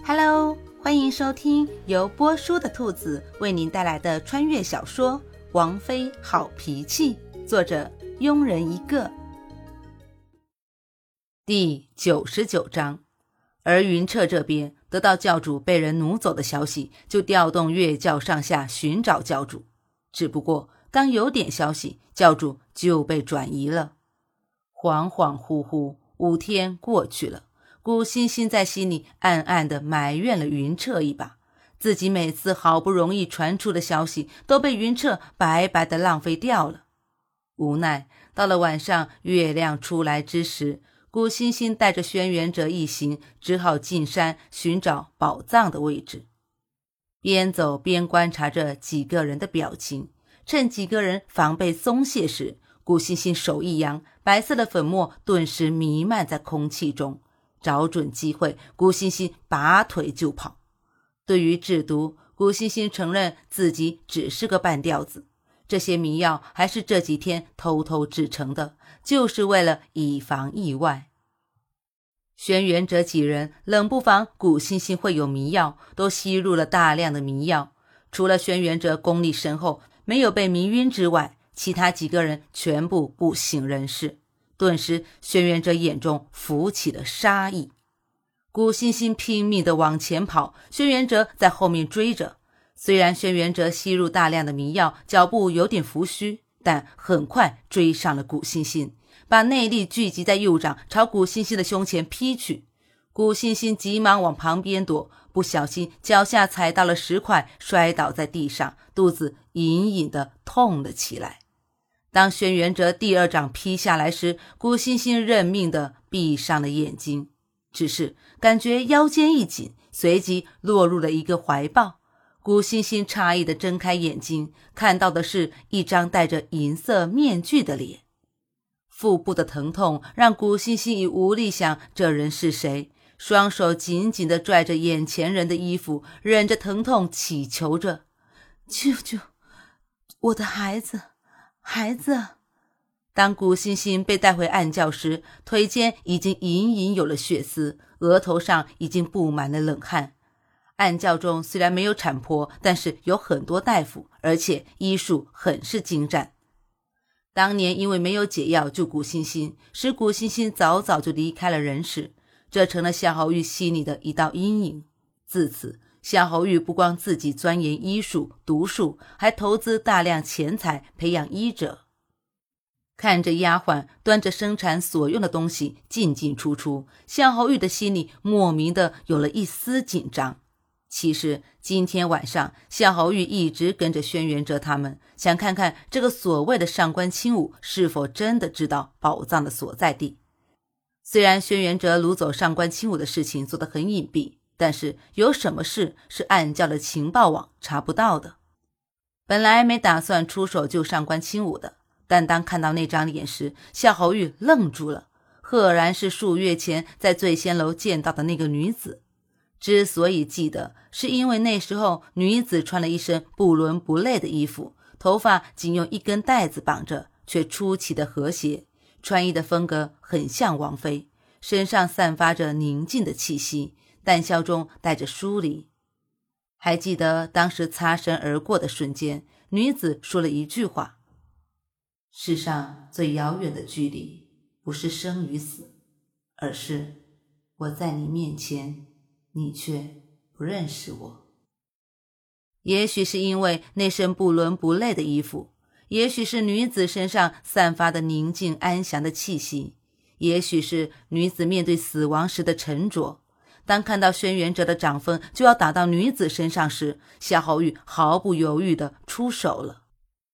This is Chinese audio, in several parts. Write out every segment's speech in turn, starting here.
Hello， 欢迎收听由波叔的兔子为您带来的穿越小说《王妃好脾气》，作者庸人一个。第99章。而云彻这边得到教主被人掳走的消息，就调动乐教上下寻找教主。只不过刚有点消息，教主就被转移了。恍恍惚惚5天过去了，古欣欣在心里暗暗地埋怨了云彻一把，自己每次好不容易传出的消息都被云彻白白地浪费掉了。无奈到了晚上月亮出来之时，古欣欣带着轩辕哲一行只好进山寻找宝藏的位置。边走边观察着几个人的表情，趁几个人防备松懈时，古欣欣手一扬，白色的粉末顿时弥漫在空气中。找准机会，古欣欣拔腿就跑。对于制毒，古欣欣承认自己只是个半吊子，这些迷药还是这几天偷偷制成的，就是为了以防意外。轩辕哲几人冷不防古欣欣会有迷药，都吸入了大量的迷药。除了轩辕哲功力深厚，没有被迷晕之外，其他几个人全部不省人事。顿时轩辕哲眼中浮起了杀意。古欣欣拼命地往前跑，轩辕哲在后面追着。虽然轩辕哲吸入大量的迷药，脚步有点浮虚，但很快追上了古欣欣，把内力聚集在右掌，朝古欣欣的胸前劈去。古欣欣急忙往旁边躲，不小心脚下踩到了石块，摔倒在地上，肚子隐隐地痛了起来。当轩辕哲第2掌劈下来时，古欣欣认命地闭上了眼睛，只是感觉腰间一紧，随即落入了一个怀抱。古欣欣诧异地睁开眼睛，看到的是一张戴着银色面具的脸。腹部的疼痛让古欣欣已无力想这人是谁，双手紧紧地拽着眼前人的衣服，忍着疼痛祈求着：救救我的孩子。当古欣欣被带回暗教时，腿间已经隐隐有了血丝，额头上已经布满了冷汗。暗教中虽然没有产婆，但是有很多大夫，而且医术很是精湛。当年因为没有解药救古欣欣，使古欣欣早早就离开了人世，这成了夏侯玉心里的一道阴影。自此夏侯玉不光自己钻研医术毒术，还投资大量钱财培养医者。看着丫鬟端着生产所用的东西进进出出，夏侯玉的心里莫名的有了一丝紧张。其实今天晚上夏侯玉一直跟着轩辕哲他们，想看看这个所谓的上官清武是否真的知道宝藏的所在地。虽然轩辕哲掳走上官清武的事情做得很隐蔽，但是有什么事是暗教的情报网查不到的。本来没打算出手救上官清武的，但当看到那张脸时，夏侯玉愣住了，赫然是数月前在醉仙楼见到的那个女子。之所以记得，是因为那时候女子穿了一身不伦不类的衣服，头发仅用一根带子绑着，却出奇的和谐，穿衣的风格很像王妃，身上散发着宁静的气息，淡笑中带着疏离。还记得当时擦身而过的瞬间，女子说了一句话：世上最遥远的距离，不是生与死，而是我在你面前，你却不认识我。也许是因为那身不伦不类的衣服，也许是女子身上散发的宁静安详的气息，也许是女子面对死亡时的沉着。当看到轩辕哲的掌风就要打到女子身上时，夏侯玉毫不犹豫地出手了。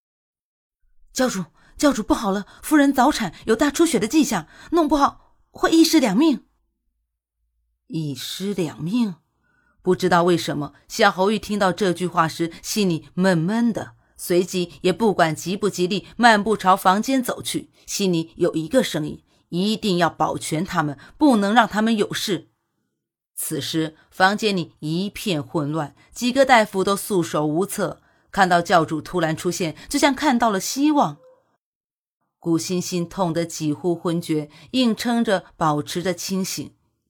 教主不好了，夫人早产，有大出血的迹象，弄不好会一尸两命。一尸两命？不知道为什么，夏侯玉听到这句话时心里闷闷的，随即也不管吉不吉利，漫步朝房间走去，心里有一个声音：一定要保全他们，不能让他们有事。此时房间里一片混乱，几个大夫都束手无策，看到教主突然出现，就像看到了希望。古欣欣痛得几乎昏厥，硬撑着保持着清醒。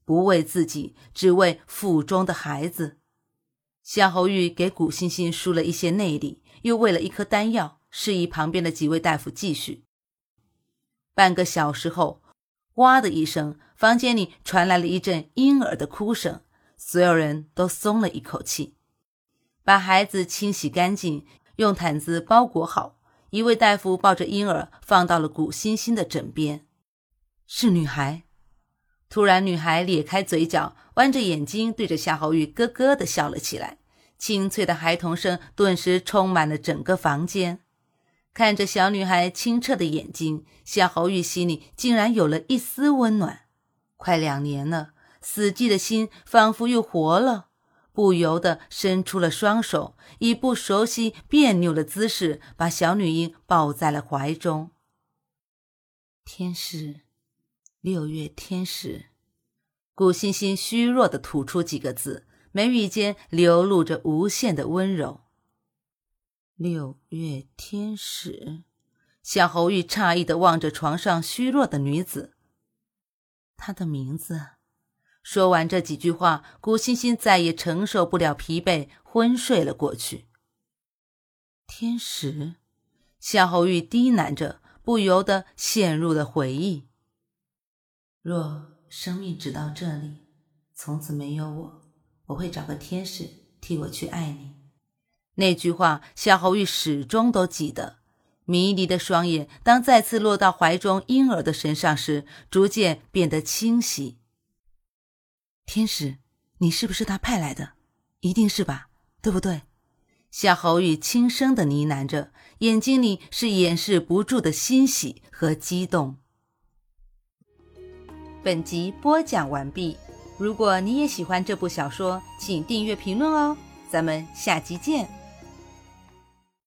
不为自己，只为腹中的孩子。夏侯玉给古欣欣输了一些内力，又喂了一颗丹药，示意旁边的几位大夫继续。半个小时后，哇的一声，房间里传来了一阵婴儿的哭声，所有人都松了一口气。把孩子清洗干净，用毯子包裹好，一位大夫抱着婴儿放到了古欣欣的枕边。是女孩。突然女孩咧开嘴角，弯着眼睛对着夏侯玉咯咯地笑了起来，清脆的孩童声顿时充满了整个房间。看着小女孩清澈的眼睛，夏侯玉心里竟然有了一丝温暖。快2年了，死寂的心仿佛又活了，不由得伸出了双手，以不熟悉别扭的姿势把小女婴抱在了怀中。天使，6月天使。古欣欣虚弱地吐出几个字，眉宇间流露着无限的温柔。6月天使。夏侯玉诧异地望着床上虚弱的女子。她的名字。说完这几句话，古欣欣再也承受不了疲惫，昏睡了过去。天使。夏侯玉低喃着，不由得陷入了回忆。若生命只到这里，从此没有我，我会找个天使替我去爱你。那句话夏侯玉始终都记得，迷离的双眼当再次落到怀中婴儿的身上时，逐渐变得清晰。天使，你是不是他派来的？一定是吧，对不对？夏侯玉轻声地呢喃着，眼睛里是掩饰不住的欣喜和激动。本集播讲完毕，如果你也喜欢这部小说，请订阅评论哦，咱们下集见。